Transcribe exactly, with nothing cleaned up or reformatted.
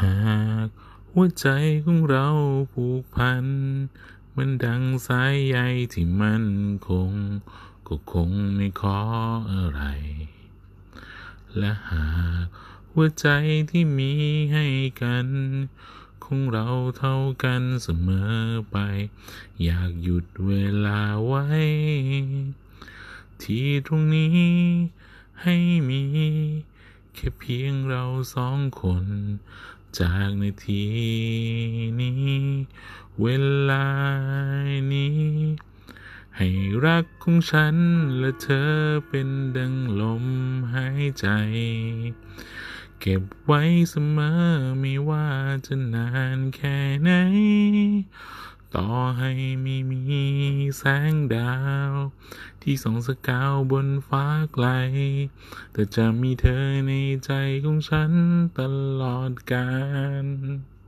ากหัวใจของเราผูกพันมันดังสายใยที่มันคงก็คงไม่ขออะไรและหากหัวใจที่มีให้กันคงเราเท่ากันเสมอไปอยากหยุดเวลาไว้ที่ตรงนี้ให้มีแค่เพียงเราสองคนจากนาทีนี้เวลานี้ให้รักของฉันและเธอเป็นดังลมหายใจเก็บไว้เสมอไม่ว่าจะนานแค่ไหนต่อให้ไม่มีแสงดาวที่ส่องสกาวบนฟ้าไกลแต่จะมีเธอในใจของฉันตลอดกาล